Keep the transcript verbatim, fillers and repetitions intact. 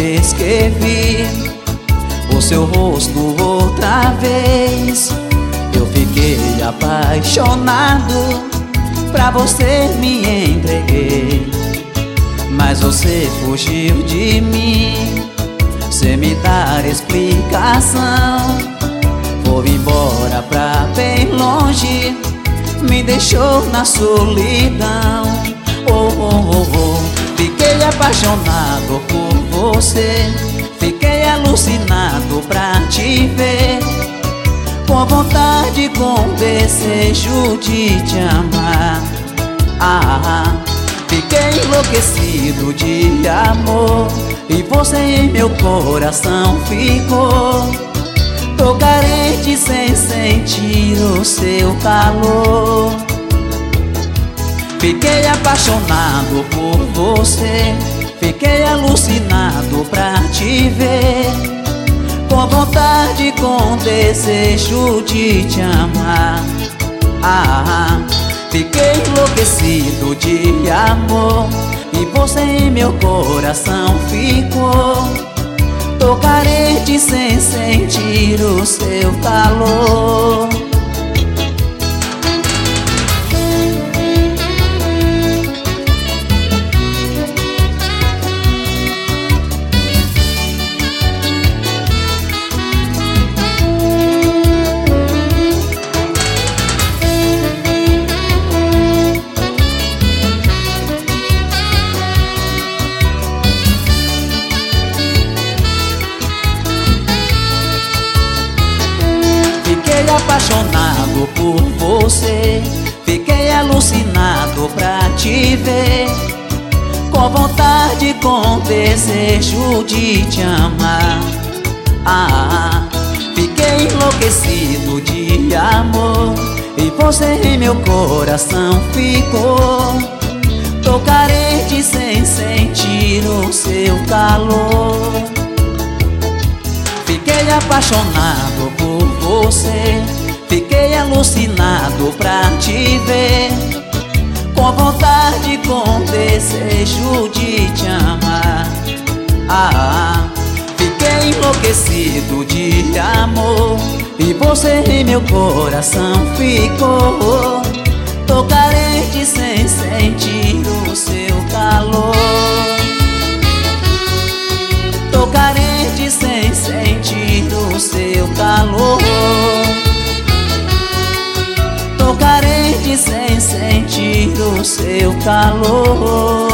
vez que vi o seu rosto outra vez, eu fiquei apaixonado, pra você me entreguei. Mas você fugiu de mim, sem me dar explicação. Foi embora pra bem longe, me deixou na solidão. Oh, oh, oh, oh. Fiquei apaixonado por você, fiquei alucinado pra te ver, com vontade, com desejo de te amar. Ah, fiquei enlouquecido de amor, e você em meu coração ficou. Tô carente sem sentir o seu calor. Fiquei apaixonado por você, fiquei alucinado pra te ver, com vontade, com desejo de te amar. Ah, fiquei enlouquecido de amor, e você em meu coração ficou. Tô carente sem sentir o seu calor. Fiquei apaixonado por você, fiquei alucinado pra te ver, com vontade, com desejo de te amar. Ah, fiquei enlouquecido de amor, e você em meu coração ficou. Tô carente sem sentir o seu calor. Fiquei apaixonado por você, fiquei alucinado pra te ver, com vontade, com desejo de te amar. Ah, fiquei enlouquecido de amor, e você em meu coração ficou. Tô carente sem sentir o seu calor. Tô carente sem sentir o seu calor. Tô carente sem sentir o seu calor.